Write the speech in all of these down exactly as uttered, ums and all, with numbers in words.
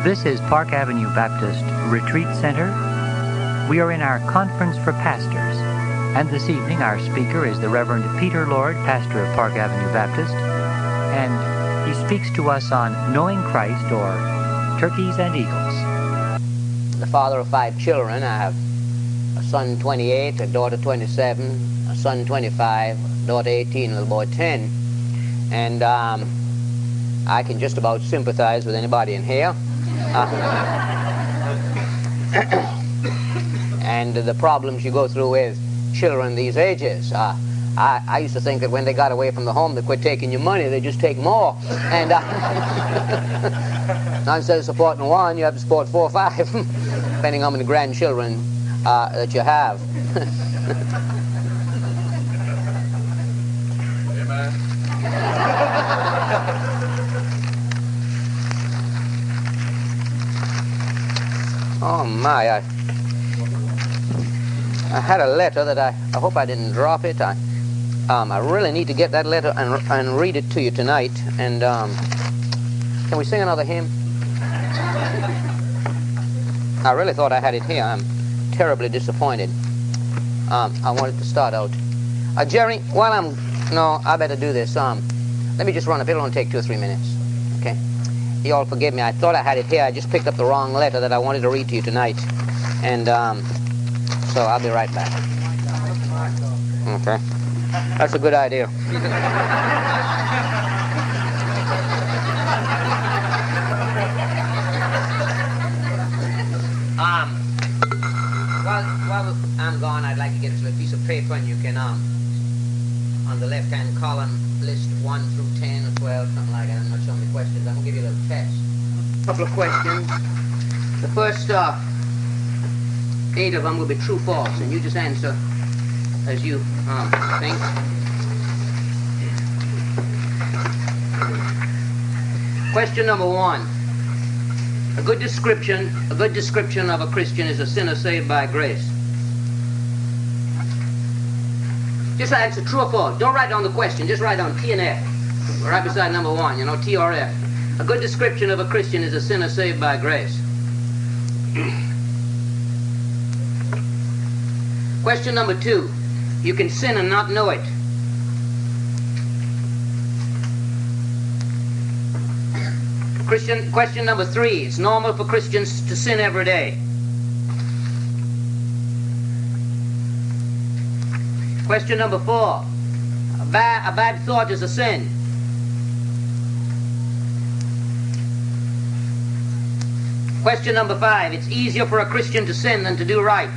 This is Park Avenue Baptist Retreat Center. We are in our Conference for Pastors, and this evening our speaker is the Reverend Peter Lord, pastor of Park Avenue Baptist, and he speaks to us on knowing Christ, or turkeys and eagles. The father of five children. I have a son twenty-eight, a daughter twenty-seven, a son twenty-five, a daughter eighteen, a little boy ten. And um, I can just about sympathize with anybody in here. Uh, and the problems you go through with children these ages. Uh, I, I used to think that when they got away from the home, they quit taking your money, they just take more. And uh, now instead of supporting one, you have to support four or five, depending on how many grandchildren uh, that you have. Oh my, I, I had a letter that I, I hope I didn't drop it. I, um, I really need to get that letter and, and read it to you tonight. And um, can we sing another hymn? I really thought I had it here. I'm terribly disappointed. Um, I wanted to start out. Uh, Jerry, while I'm, no, I better do this. Um, let me just run up. It'll only take two or three minutes. Okay? You all forgive me. I thought I had it here. I just picked up the wrong letter that I wanted to read to you tonight. And um, so I'll be right back. Okay. That's a good idea. um, while, while I'm gone, I'd like to get this little piece of paper, and you can, um, on the left-hand column, list one through ten or twelve, something like that. I'm not showing the questions. I'm going to give you a little test. A couple of questions. The first uh, eight of them will be true, false, and you just answer as you um, think. Question number one. A good description, a good description of a Christian is a sinner saved by grace. Just answer true or false. Don't write down the question. Just write down T and F. Right beside number one, you know, T or F. A good description of a Christian is a sinner saved by grace. Question number two. You can sin and not know it. Christian, question number three. It's normal for Christians to sin every day. Question number four. A bad, a bad thought is a sin. Question number five. It's easier for a Christian to sin than to do right.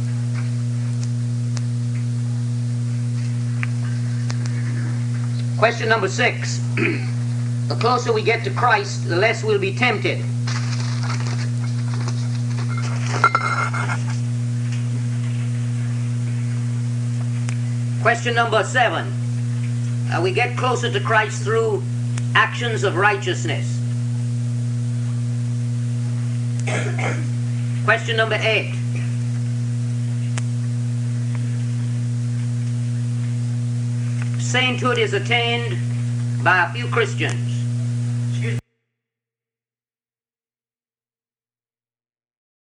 Question number six. The closer we get to Christ, the less we'll be tempted. Question number seven. Uh, we get closer to Christ through actions of righteousness. Question number eight. Sainthood is attained by a few Christians.